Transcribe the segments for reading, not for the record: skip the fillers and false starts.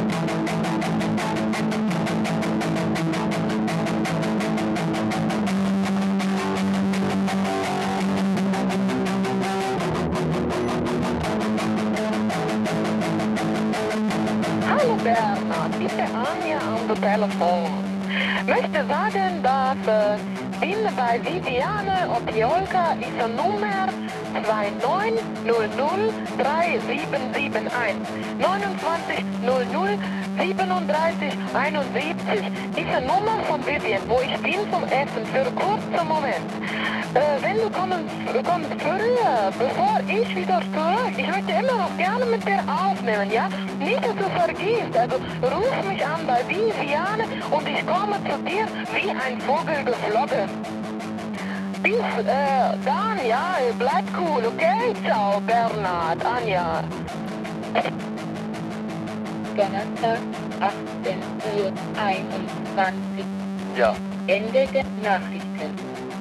Hallo Bernhard, bitte Anja an der Telefon. Möchte sagen, dass bin bei Viviane Opiolka ist eine Nummer 29003771 29003771 ist eine Nummer von Vivian, wo ich bin zum Essen für einen kurzen Moment. Wenn du kommst früher, bevor ich wieder zurück, ich möchte immer noch gerne mit dir aufnehmen, ja? Nicht, dass du vergisst, also ruf mich an bei Viviane und ich komme zu dir wie ein Vogel geflogen. Bis dann, ja, bleib cool, okay? Ciao, Bernhard, Anja. Donnerstag, 18:21 Uhr. Ja. Ende der Nachrichten.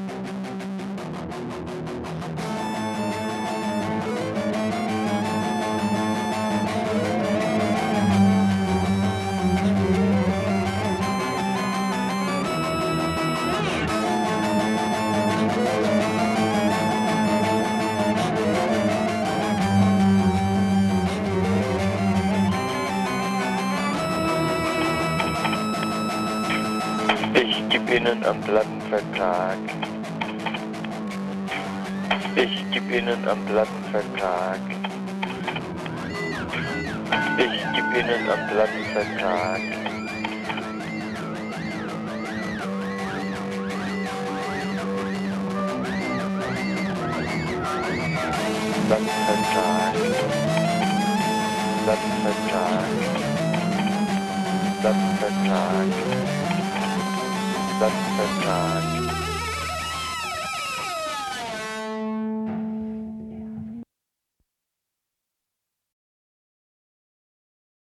Ich geb Ihnen am Plattenvertrag. Ich geb Ihnen am Plattenvertrag. Ich geb Ihnen am Plattenvertrag. Plattenvertrag. Plattenvertrag. Plattenvertrag. Plattenvertrag.